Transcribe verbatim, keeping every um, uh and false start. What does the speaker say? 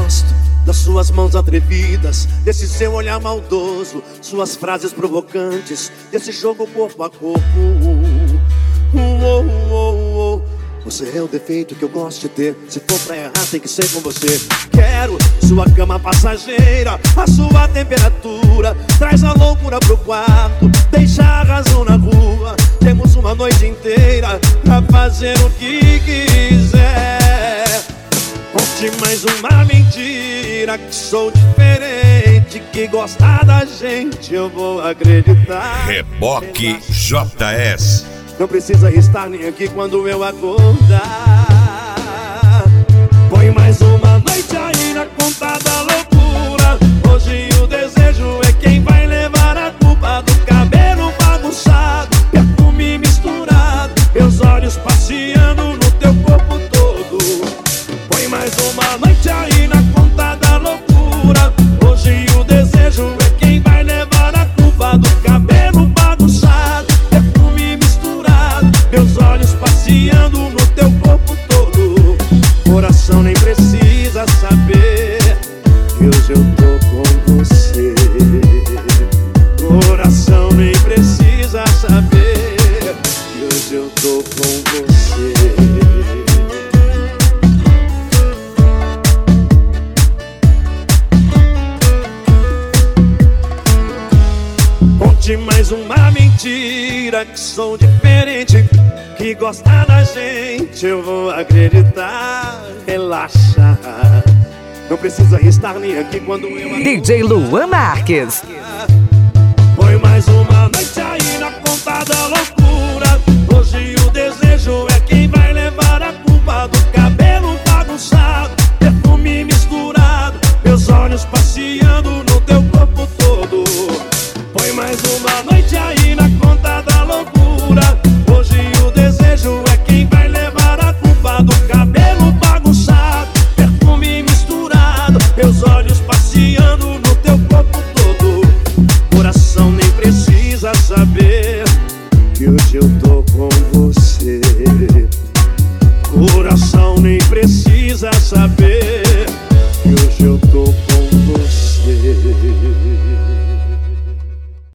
gosto das suas mãos atrevidas, desse seu olhar maldoso, suas frases provocantes, desse jogo corpo a corpo. Uh, uh, uh, uh. Você é o defeito que eu gosto de ter. Se for pra errar tem que ser com você. Quero sua cama passageira, a sua temperatura. Traz a loucura pro quarto, deixa a razão na rua. Temos uma noite inteira pra fazer o que quiser. Conte mais uma mentira, que sou diferente, que gostar da gente eu vou acreditar. Reboque J S. Não precisa estar nem aqui quando eu acordar. Põe mais uma noite aí na conta da loucura. Hoje o desejo é quem vai levar a culpa do cabelo bagunçado, perfume misturado, meus olhos passeando no teu corpo todo. Põe mais uma noite aí na conta da loucura. Hoje o desejo é quem vai levar a culpa do cabelo bagunçado, perfume misturado, meus olhos passeando no teu corpo todo. Coração nem precisa saber que hoje eu tô com você. Coração nem precisa saber que hoje eu tô com você. Conte mais uma mentira, que sou diferente, que gosta da gente eu vou acreditar. Relaxa, não precisa estar nem aqui quando eu... D J Luan Marques. Põe mais uma noite aí na conta da loucura. Hoje o desejo é quem vai levar a culpa do cabelo bagunçado, perfume misturado, meus olhos passeando no teu corpo todo. Põe mais uma noite aí na conta da loucura. Hoje o desejo é quem vai levar a culpa do cabelo bagunçado, perfume misturado, meus olhos passeando no teu corpo todo. Coração nem precisa saber que hoje eu tô com você. Coração nem precisa saber